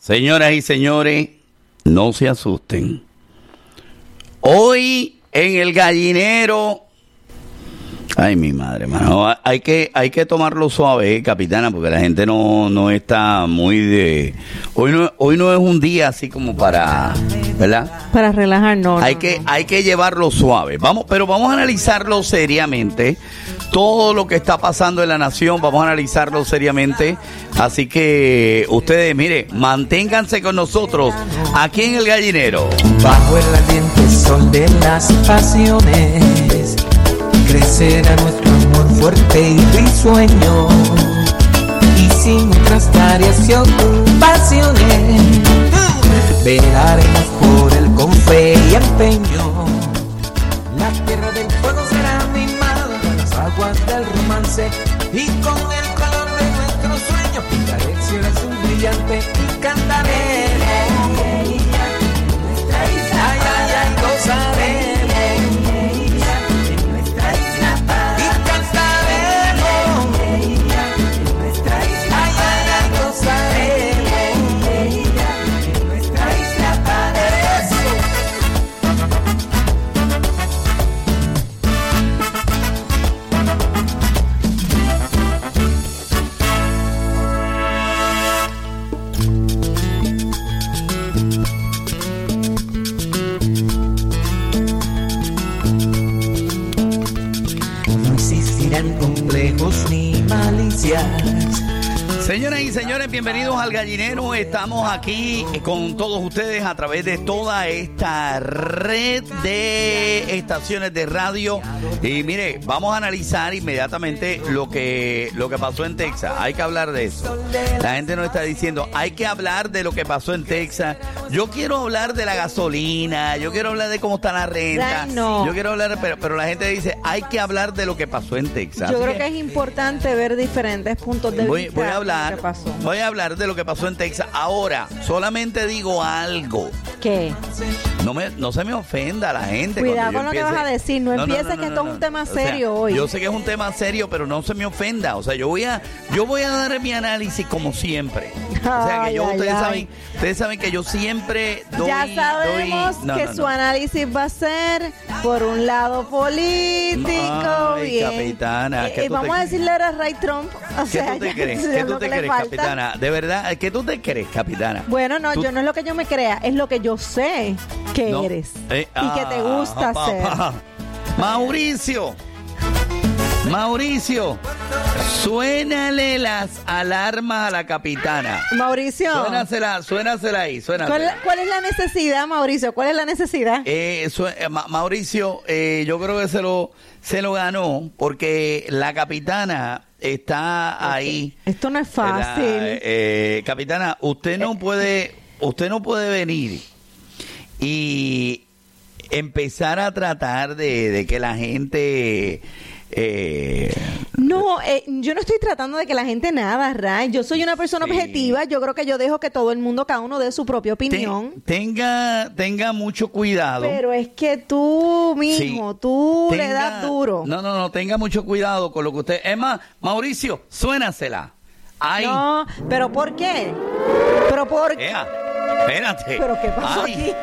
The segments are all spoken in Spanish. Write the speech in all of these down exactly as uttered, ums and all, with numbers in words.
Señoras y señores, no se asusten. Hoy en el gallinero... Ay, mi madre, mano. Hay que, hay que tomarlo suave, eh, capitana, porque la gente no, no está muy de... Hoy no, hoy no es un día así como para... ¿Verdad? Para relajarnos. Hay no, que, no. hay que llevarlo suave. Vamos, pero vamos a analizarlo seriamente. Todo lo que está pasando en la nación, vamos a analizarlo seriamente. Así que ustedes, mire, manténganse con nosotros aquí en el gallinero. Bajo el ardiente sol de las pasiones, crecerá nuestro amor fuerte y risueño, y sin otras tareas y ocupaciones, velaremos por él con fe y empeño. La tierra del fuego será mimada, las aguas del romance, y con el color de nuestro sueño pintaré el cielo azul brillante y cantaré. Ay, ay, ay, gozaré. Complejos ni malicias. Señoras y señores, bienvenidos al gallinero. Estamos aquí con todos ustedes a través de toda esta red de estaciones de radio. Y mire, vamos a analizar inmediatamente lo que, lo que pasó en Texas. Hay que hablar de eso. La gente nos está diciendo, hay que hablar de lo que pasó en Texas. Yo quiero hablar de la gasolina, yo quiero hablar de cómo está la renta. Ay, no. Yo quiero hablar, pero, pero la gente dice, hay que hablar de lo que pasó en Texas. Yo Así creo que es importante ver diferentes puntos de Voy, vista. voy a hablar, de lo que pasó. voy a hablar de lo que pasó en Texas. Ahora, solamente digo algo. ¿Qué? No me, no se me ofenda la gente. Cuidado cuando yo con lo que empiece. vas a decir. No, empieces que esto es un tema O sea, serio hoy. Yo sé que es un tema serio, pero no se me ofenda. O sea, yo voy a, yo voy a dar mi análisis como siempre. O sea, que yo, Ay, ustedes ay, saben, ustedes saben que yo siempre doy. Ya sabemos doy, no, que no, su no. análisis va a ser por un lado político. Ay, bien. capitana, Eh, ¿qué eh, tú vamos te- a decirle a Ray Trump. O ¿Qué sea, tú te ya- crees? eso ¿Qué es tú lo te que le crees, falta. capitana? De verdad, ¿qué tú te crees, capitana? Bueno, no, Tú- yo no es lo que yo me crea, es lo que yo sé que No. eres Eh, y que te ah, gusta pa, hacer. pa. Mauricio, Mauricio, suénale las alarmas a la capitana. Mauricio, Suénasela, suénasela ahí, ¿cuál, suénasela. cuál es la necesidad, Mauricio? ¿Cuál es la necesidad? Eh, su- eh, Ma- Mauricio, eh, yo creo que se lo, se lo ganó porque la capitana está ahí. Esto no es La- fácil. eh, capitana, usted no puede, usted no puede venir y empezar a tratar de, de que la gente eh, No, eh, yo no estoy tratando de que la gente nada, Ray. Yo soy una persona Sí. objetiva. Yo creo que yo dejo que todo el mundo, cada uno dé su propia opinión. te- tenga, tenga mucho cuidado. Pero es que tú, mijo, Sí. tú le Tenga- das duro. No, no, no, tenga mucho cuidado con lo que usted. Es más, Mauricio, suénasela. Ay, No, pero ¿por qué? ¿Pero por qué? ea, espérate. ¿Pero qué pasó Ay. aquí?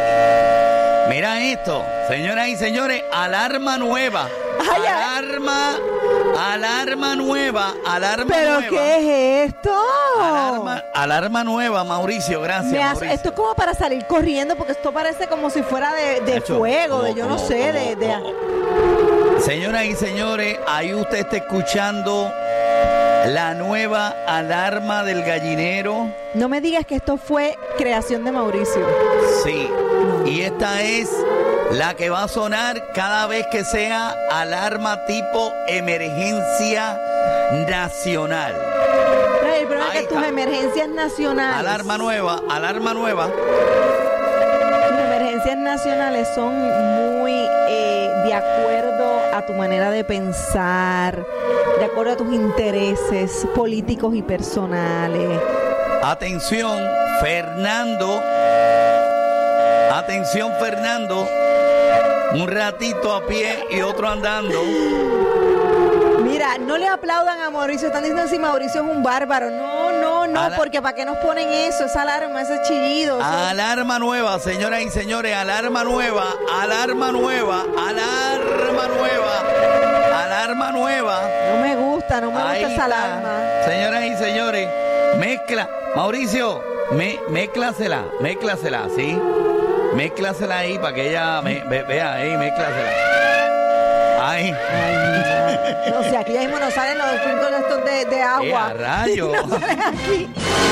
Mira esto, señoras y señores, alarma nueva. Ay, ay. alarma, alarma nueva, alarma ¿Pero nueva. qué es esto? Alarma, alarma nueva, Mauricio, gracias. Me hace- Mauricio. esto es como para salir corriendo porque esto parece como si fuera de, de Hecho, fuego, de como- yo no como- sé, como- de... de- como- Señoras y señores, ahí usted está escuchando la nueva alarma del gallinero. No me digas que esto fue creación de Mauricio. Sí, y esta es la que va a sonar cada vez que sea alarma tipo emergencia nacional. Pero el problema es Ahí que tus está. emergencias nacionales... Alarma nueva, alarma nueva. Tus emergencias nacionales son muy eh, de acuerdo a tu manera de pensar, de acuerdo a tus intereses políticos y personales. Atención, Fernando. Atención, Fernando. Un ratito a pie y otro andando. Mira, Mira, no le aplaudan a Mauricio. Están diciendo si Mauricio es un bárbaro. No, no, no, Ala- porque ¿para qué nos ponen eso? Esa alarma, ese chillido. eso- Alarma nueva, señoras y señores, alarma nueva, alarma nueva, alarma nueva, alarma nueva. No me gusta, no me Ahí gusta esa está. alarma. Señoras y señores, mezcla. Mauricio, me, mézclasela, mézclasela, ¿sí? Mézclasela ahí para que ella me, ve- vea ahí, mézclasela. Ahí. Ay, mira. No, si aquí ya mismo nos salen los filtros de estos de, de ¡Eh, agua. a rayo! No salen aquí.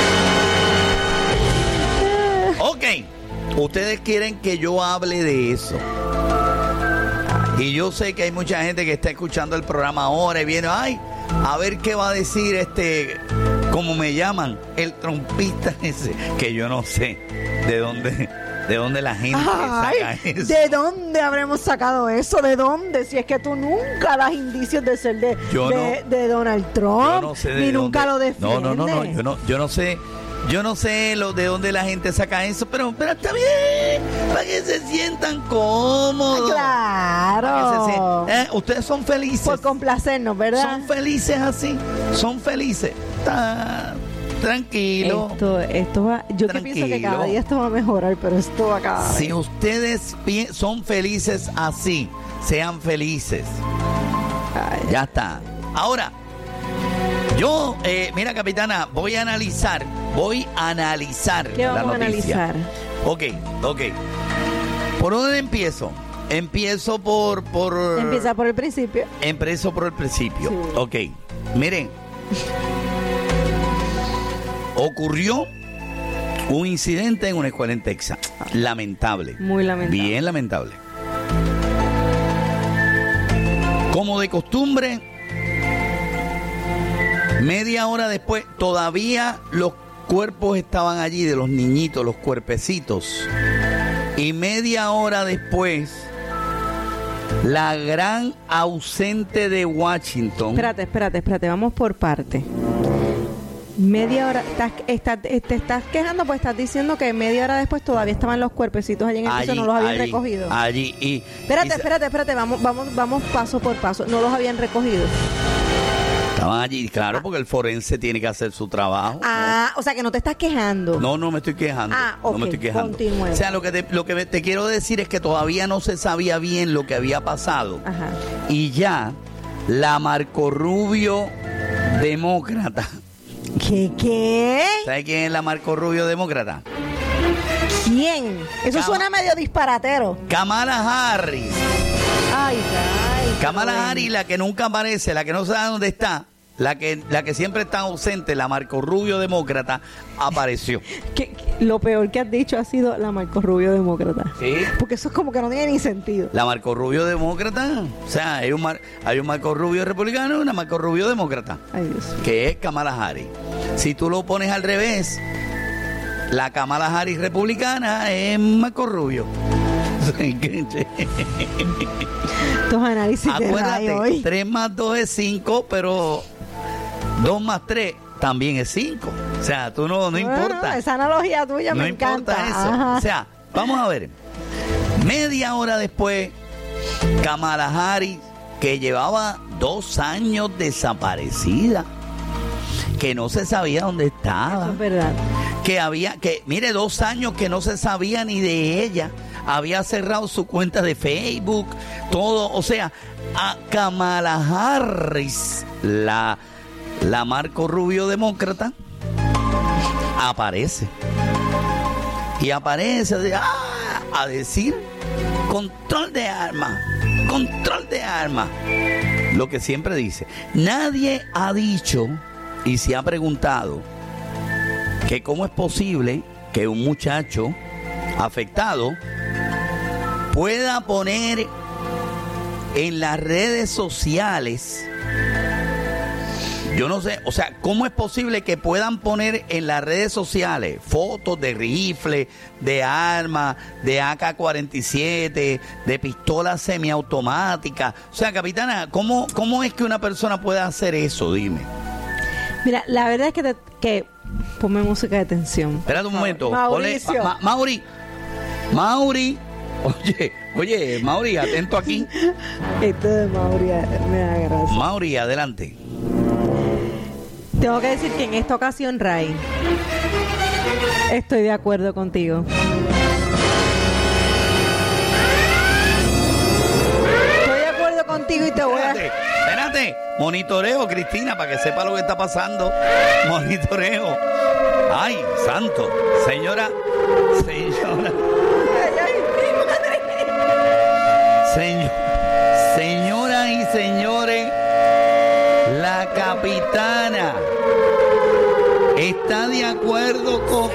Ok, ustedes quieren que yo hable de eso. Y yo sé que hay mucha gente que está escuchando el programa ahora y viene, ay, a ver qué va a decir este, como me llaman, el trompista ese, que yo no sé de dónde, de dónde la gente Ay, saca eso. ¿de dónde habremos sacado eso? ¿De dónde? Si es que tú nunca das indicios de ser de, Yo de, no- de Donald Trump, Yo no sé de ni dónde- nunca lo defiendes. No, no, no, no, yo no, yo no sé. Yo no sé lo de dónde la gente saca eso, pero, pero está bien, para que se sientan cómodos. Para que Claro. se sien- eh, ustedes son felices. Por complacernos, ¿verdad? Son felices así, son felices. Está tranquilo. Esto, esto va, yo que pienso que cada Tranquilo. día esto va a mejorar, pero esto va a cada Si vez. ustedes pi- son felices así, sean felices. Ay, Ya está. Ahora, yo, eh, mira, capitana, voy a analizar, voy a analizar ¿Qué la vamos a noticia. analizar? Ok, ok. ¿Por dónde empiezo? Empiezo por... por Empieza por el principio. Empiezo por el principio. Sí. Ok. Miren. Ocurrió un incidente en una escuela en Texas. Lamentable. Muy lamentable. Bien lamentable. Como de costumbre, media hora después, todavía los cuerpos estaban allí de los niñitos, los cuerpecitos. Y media hora después, la gran ausente de Washington. Espérate, espérate, espérate, vamos por parte. Media hora, estás, estás, te estás quejando, pues estás diciendo que media hora después todavía estaban los cuerpecitos allí en el piso, no los habían allí, recogido. Allí y Espérate, y se- espérate, espérate, vamos, vamos, vamos paso por paso. No los habían recogido. Estaban allí, claro, porque el forense tiene que hacer su trabajo. Ah, o sea que no te estás quejando. No, no me estoy quejando. Ah, No ok, me estoy quejando. continúe. O sea, lo que te, lo que te quiero decir es que todavía no se sabía bien lo que había pasado. Ajá. Y ya la Marco Rubio demócrata. ¿Qué, qué? ¿Sabe quién es la Marco Rubio demócrata? ¿Quién? Eso Cama- suena medio disparatero. Kamala Harris. Ay, ay. Kamala pero Harris, la que nunca aparece, la que no sabe dónde está, la que, la que siempre está ausente, la Marco Rubio demócrata, apareció. ¿Qué- qué- lo peor que has dicho ha sido la Marco Rubio demócrata. ¿Sí? Porque eso es como que no tiene ni sentido. La Marco Rubio demócrata, o sea, hay un, mar- hay un Marco Rubio republicano y una Marco Rubio demócrata, Ay, Dios. que es Kamala Harris. Si tú lo pones al revés, la Kamala Harris republicana es Marco Rubio. Estos análisis de radio Acuérdate, hoy. tres más dos es cinco, pero dos más tres también es cinco. O sea, tú no, no Bueno, importa. esa analogía tuya No me importa encanta. eso. Ajá. O sea, vamos a ver. Media hora después, Kamala Harris, que llevaba dos años desaparecida, que no se sabía dónde estaba, Eso es verdad. que había, que mire, dos años que no se sabía ni de ella, había cerrado su cuenta de Facebook, todo, o sea, a Kamala Harris, la, la Marco Rubio demócrata, aparece. Y aparece ah, a decir control de armas, control de armas. Lo que siempre dice. Nadie ha dicho y se ha preguntado que cómo es posible que un muchacho afectado pueda poner en las redes sociales, yo no sé, o sea, ¿cómo es posible que puedan poner en las redes sociales fotos de rifles, de armas, de A K cuarenta y siete, de pistolas semiautomáticas? O sea, capitana, ¿cómo, cómo es que una persona puede hacer eso? Dime. Mira, la verdad es que, te, que ponme música de tensión. Espérate un momento. Mauricio. Ponle- Ma- Ma- Mauri. Mauri. Oye, oye, Mauri, atento aquí. Esto de Mauri me da gracia. Mauri, adelante. Tengo que decir que en esta ocasión, Ray, estoy de acuerdo contigo. Estoy de acuerdo contigo y te voy a... Espérate, espérate. Monitoreo, Cristina, para que sepa lo que está pasando. Monitoreo. Ay, santo. Señora, señora. Señor, señoras y señores, la capitana está de acuerdo con...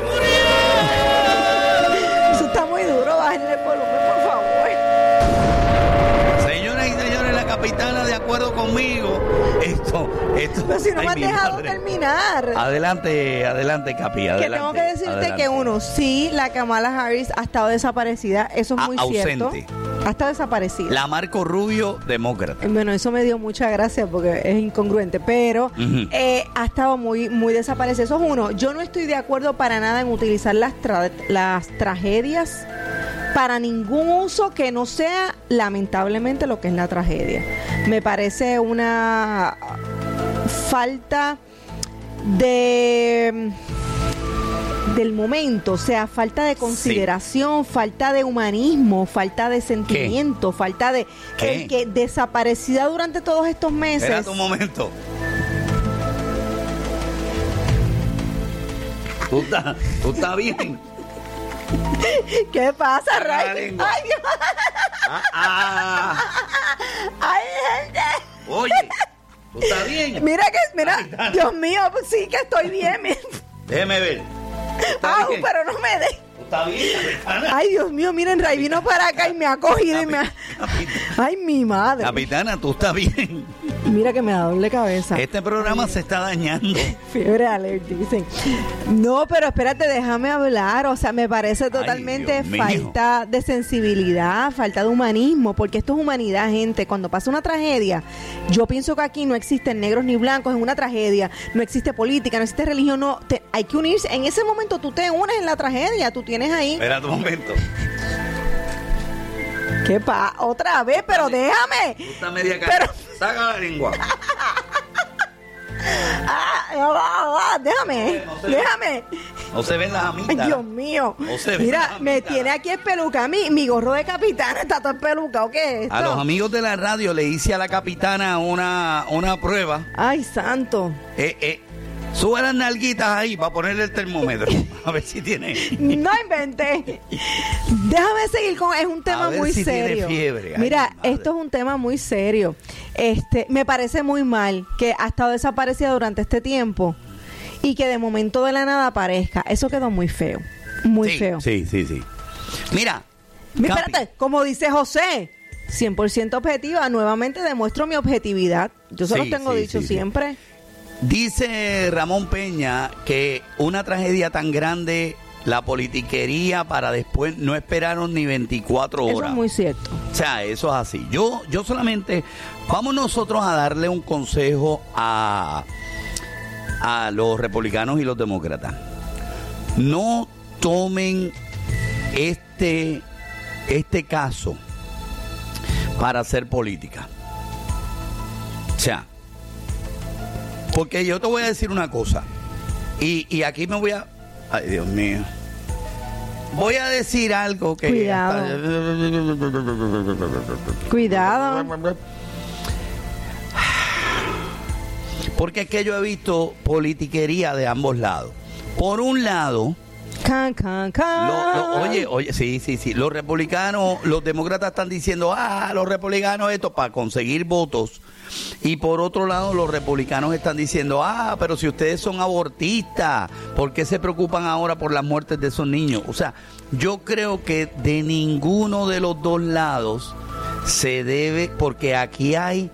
Eso está muy duro, bájenle el volumen, por favor. Señoras y señores, la capitana de acuerdo conmigo. Esto, esto... Pero si no ay, me has mi dejado madre. terminar. Adelante, adelante, Capi, adelante. Que tengo que decirte adelante. que uno, sí, la Kamala Harris ha estado desaparecida, eso es Ah, muy ausente. cierto. Ha estado desaparecida. La Marco Rubio, demócrata. Bueno, eso me dio mucha gracia porque es incongruente, pero Ujú. eh, ha estado muy muy desaparecida. Eso es uno. Yo no estoy de acuerdo para nada en utilizar las, tra- las tragedias para ningún uso que no sea lamentablemente lo que es la tragedia. Me parece una falta de del momento, o sea, falta de consideración, sí. falta de humanismo, falta de sentimiento, ¿Qué? falta de ¿Qué? el que desaparecida durante todos estos meses. Espérate un momento. ¿Tú estás, tú estás bien? ¿Qué pasa, Saca la Ray? lengua. Ay, Dios. Ah, ah. Ay, gente. Oye, ¿tú estás bien? Mira que, mira, Capitana. Dios mío, pues sí que estoy bien. Déjeme ver. ¿Tú estás Au, bien? pero no me de. ¿Tú estás bien, capitana? Ay, Dios mío, miren, Ray vino para acá y me ha cogido y me ha... Capi- Ay, mi madre. Capitana, ¿tú estás bien? Mira que me da doble cabeza. Este programa se está dañando. Fiebre alert, dicen. No, pero espérate, déjame hablar. O sea, me parece Ay, totalmente Dios mío. falta de sensibilidad, falta de humanismo, porque esto es humanidad, gente. Cuando pasa una tragedia, yo pienso que aquí no existen negros ni blancos, es una tragedia. No existe política, no existe religión, no. Te- hay que unirse. En ese momento tú te unes en la tragedia, tú tienes ahí. Espérate un momento. ¿Qué pasa? Otra vez, pero déjame. Tú estás media cara. Pero- Saca la lengua. Ah, ah, ah, déjame, No sé. déjame. No se ven las Ay, amitas. Dios mío. No se ve Mira, la me mitad. tiene aquí espeluca. Mi, mi gorro de capitán está todo espelucado. ¿Qué es esto? A los amigos de la radio le hice a la capitana una, una prueba. Ay, santo. Eh, eh, sube las nalguitas ahí para ponerle el termómetro. A ver si tiene. No inventé. Déjame seguir con... Es un tema A ver muy si tiene serio. fiebre. Ay, Mira, mi madre. esto es un tema muy serio. Este, me parece muy mal que ha estado desaparecida durante este tiempo y que de momento de la nada aparezca. Eso quedó muy feo. Muy Sí, feo. Sí, sí, sí. Mira. Mira, Capi, espérate, como dice José, cien por ciento objetiva. Nuevamente demuestro mi objetividad. Yo se Sí, los tengo sí, dicho sí, sí. siempre. Dice Ramón Peña que una tragedia tan grande, la politiquería para después no esperaron ni veinticuatro horas. Eso es muy cierto. O sea, eso es así. Yo, yo solamente, vamos nosotros a darle un consejo a, a los republicanos y los demócratas. No tomen este, este caso para hacer política. O sea, porque yo te voy a decir una cosa. Y, y aquí me voy a... Ay, Dios mío. Voy a decir algo que... Cuidado. Cuidado. Porque es que yo he visto politiquería de ambos lados. Por un lado, Can, can, can. lo- lo- oye, oye, sí, sí, sí, los republicanos, los demócratas están diciendo, ah, los republicanos esto para conseguir votos. Y por otro lado, los republicanos están diciendo, ah, pero si ustedes son abortistas, ¿por qué se preocupan ahora por las muertes de esos niños? O sea, yo creo que de ninguno de los dos lados se debe, porque aquí hay,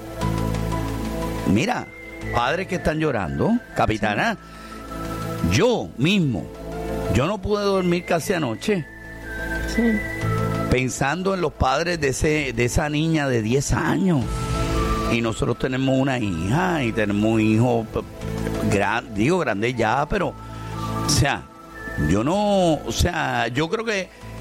mira, padres que están llorando, capitana, yo mismo, yo no pude dormir casi anoche Sí. pensando en los padres de ese de esa niña de diez años. Y nosotros tenemos una hija y tenemos un hijo gran, digo grande ya, pero o sea, yo no, o sea, yo creo que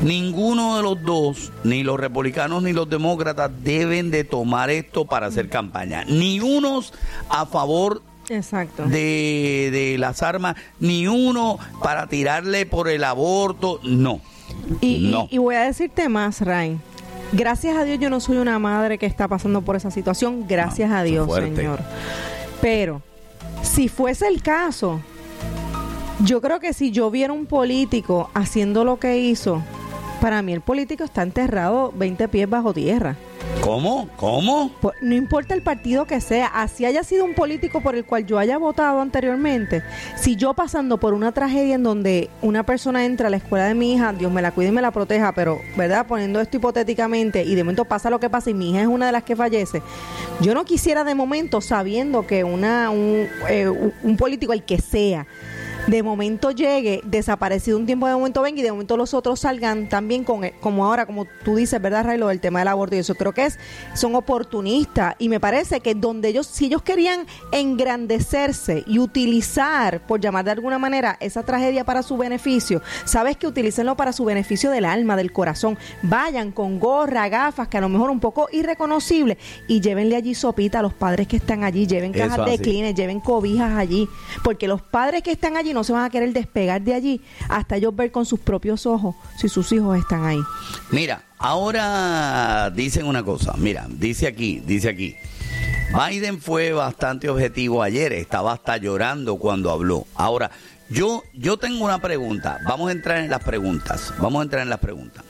Ninguno de los dos, ni los republicanos ni los demócratas, deben de tomar esto para hacer campaña. Ni unos a favor Exacto. De, de las armas, ni uno para tirarle por el aborto, no. Y, no. y, y voy a decirte más, Ray. Gracias a Dios yo no soy una madre que está pasando por esa situación, gracias no, a Dios, fuerte. Señor. Pero, si fuese el caso, yo creo que si yo viera un político haciendo lo que hizo, para mí el político está enterrado veinte pies bajo tierra. ¿Cómo? ¿Cómo? Pues, no importa el partido que sea, así haya sido un político por el cual yo haya votado anteriormente, si yo pasando por una tragedia en donde una persona entra a la escuela de mi hija, Dios me la cuide y me la proteja, pero, ¿verdad? Poniendo esto hipotéticamente, y de momento pasa lo que pasa y mi hija es una de las que fallece, yo no quisiera de momento, sabiendo que una un, eh, un político, el que sea, de momento llegue, desaparecido un tiempo, de momento venga y de momento los otros salgan también con, como ahora, como tú dices, ¿verdad, Raylo? El tema del aborto y eso, creo que es, son oportunistas y me parece que donde ellos, si ellos querían engrandecerse y utilizar, por llamar de alguna manera, esa tragedia para su beneficio, sabes que utilícenlo para su beneficio del alma, del corazón, vayan con gorra, gafas, que a lo mejor un poco irreconocible, y llévenle allí sopita a los padres que están allí, lleven cajas de Kleenex, lleven cobijas allí, porque los padres que están allí no se van a querer despegar de allí hasta ellos ver con sus propios ojos si sus hijos están ahí. Mira, ahora dicen una cosa, mira, dice aquí, dice aquí, Biden fue bastante objetivo ayer, estaba hasta llorando cuando habló. Ahora, yo, yo tengo una pregunta, vamos a entrar en las preguntas, vamos a entrar en las preguntas.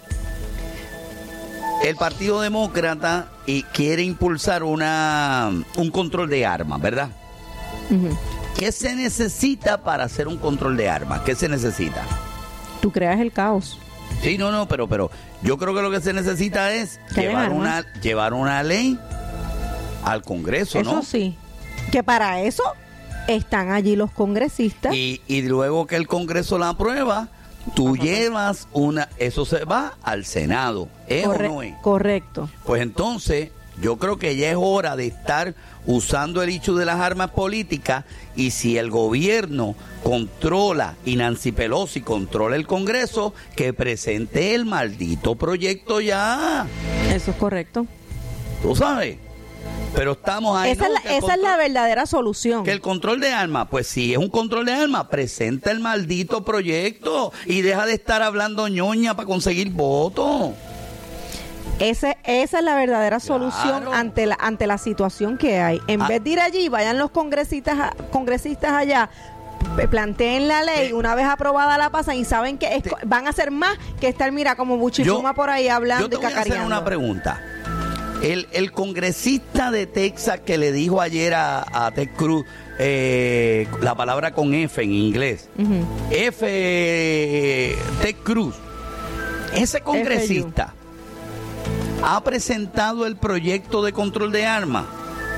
El Partido Demócrata y quiere impulsar una un control de armas, ¿verdad? Uh-huh. ¿Qué se necesita para hacer un control de armas? ¿Qué se necesita? Tú creas el caos. Sí, no, no, pero pero yo creo que lo que se necesita es llevar una llevar una ley al Congreso, ¿no? Eso sí, que para eso están allí los congresistas. Y, y luego que el Congreso la aprueba, tú llevas una, eso se va al Senado, ¿es Corre- o no es? Correcto. Pues entonces, yo creo que ya es hora de estar usando el hecho de las armas políticas, y si el gobierno controla y Nancy Pelosi controla el Congreso, que presente el maldito proyecto ya. Eso es correcto. ¿Tú sabes? Pero estamos ahí. Esa, ¿no? es, la, esa control, es la verdadera solución. Que el control de armas, pues si es un control de armas, presenta el maldito proyecto y deja de estar hablando ñoña para conseguir votos. Ese, esa es la verdadera solución Claro. ante la ante la situación que hay. En Ah. vez de ir allí, vayan los congresistas a- congresistas allá, p- planteen la ley, Te- una vez aprobada la pasan y saben que es- Te- van a hacer más que estar, mira, como buchifuma por ahí hablando Yo te y voy a hacer cacareando. una pregunta. El, el congresista de Texas que le dijo ayer a, a Ted Cruz eh, la palabra con F en inglés, Ujú. F, Ted Cruz, ese congresista ha presentado el proyecto de control de armas.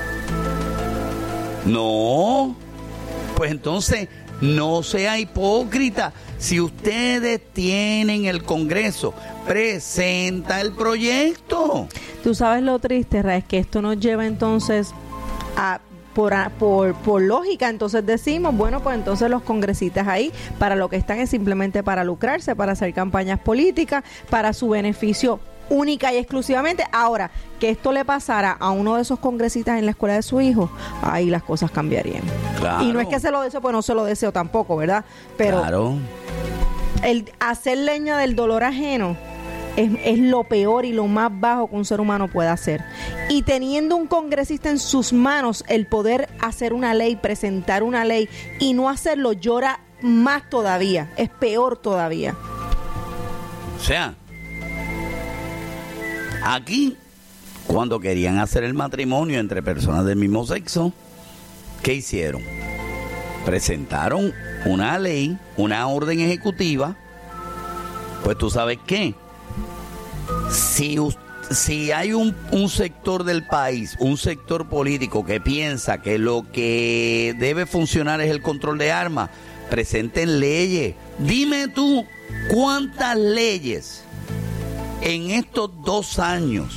No, pues entonces no sea hipócrita. Si ustedes tienen el Congreso, presenta el proyecto. Tú sabes lo triste, Ra, es que esto nos lleva entonces a por, a- por por lógica, entonces decimos, bueno, pues entonces los congresistas ahí para lo que están es simplemente para lucrarse, para hacer campañas políticas, para su beneficio única y exclusivamente. Ahora, que esto le pasara a uno de esos congresistas en la escuela de su hijo, ahí las cosas cambiarían. Claro. Y no es que se lo deseo, pues no se lo deseo tampoco, ¿verdad? Pero Claro. el hacer leña del dolor ajeno es, es lo peor y lo más bajo que un ser humano puede hacer. Y teniendo un congresista en sus manos el poder hacer una ley, presentar una ley y no hacerlo, llora más todavía, es peor todavía. O sea, aquí, cuando querían hacer el matrimonio entre personas del mismo sexo, ¿qué hicieron? Presentaron una ley, una orden ejecutiva. Pues tú sabes qué, si, us- si hay un, un sector del país, un sector político que piensa que lo que debe funcionar es el control de armas, presenten leyes. Dime tú, ¿cuántas leyes en estos dos años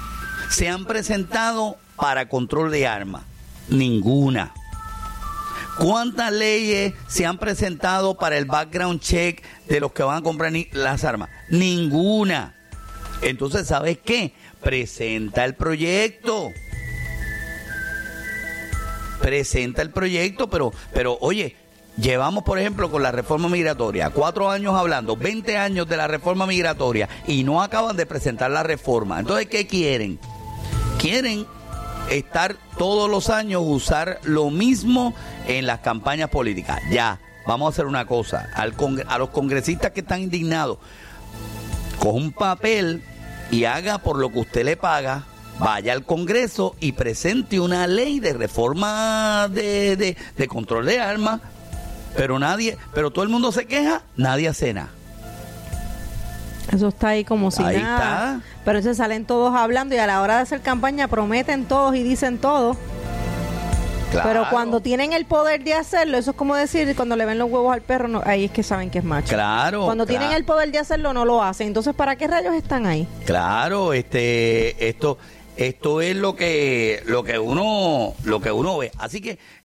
se han presentado para control de armas? Ninguna. ¿Cuántas leyes se han presentado para el background check de los que van a comprar ni- las armas? Ninguna. Entonces, ¿sabes qué? Presenta el proyecto. Presenta el proyecto, pero, pero oye, llevamos, por ejemplo, con la reforma migratoria, cuatro años hablando, veinte años de la reforma migratoria, y no acaban de presentar la reforma. Entonces, ¿qué quieren? Quieren estar todos los años, usar lo mismo en las campañas políticas. Ya, vamos a hacer una cosa, al congre- a los congresistas que están indignados, coja un papel y haga por lo que usted le paga, vaya al Congreso y presente una ley de reforma de, de, de control de armas, pero nadie, pero todo el mundo se queja, nadie hace nada. Eso está ahí como si Ahí nada. está. Pero entonces salen todos hablando y a la hora de hacer campaña prometen todos y dicen todo. Claro. Pero cuando tienen el poder de hacerlo, eso es como decir, cuando le ven los huevos al perro, no, ahí es que saben que es macho. Claro. Cuando claro. tienen el poder de hacerlo, no lo hacen. Entonces, ¿para qué rayos están ahí? Claro, este, esto, esto es lo que, lo que uno, lo que uno ve. Así que